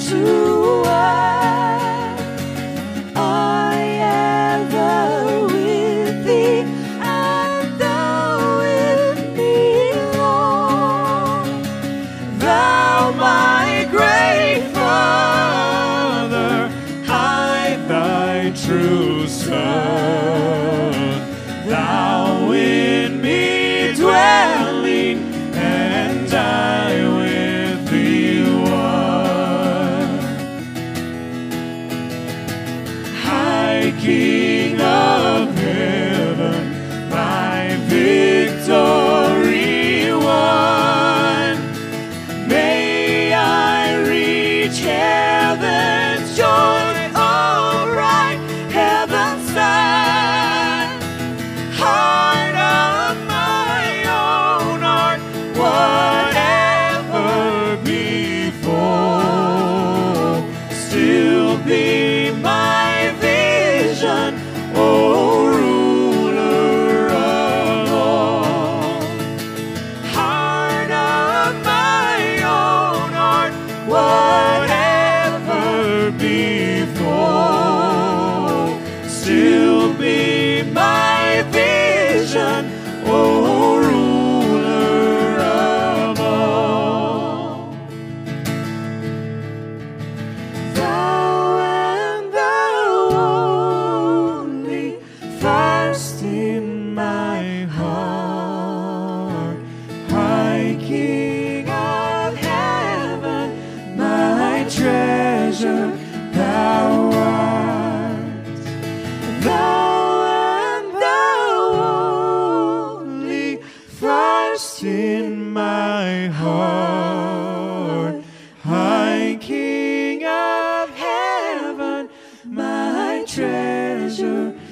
true word. I ever with thee, and thou with me, Lord. Thou, my great Father, hide thy true Son. Thou in me dwelling, and I with thee one. High King of heaven, my victory won. May I reach heaven's joy, oh bright heaven's sun. Heart of my own art, whatever before, still be my vision, O ruler of all. Heart of my own art, whatever before, still be my vision, O ruler of all. Thou and thou only, first in my heart. High King of heaven, my treasure thou art. Thou and thou only, first in my heart. High King of heaven, my treasure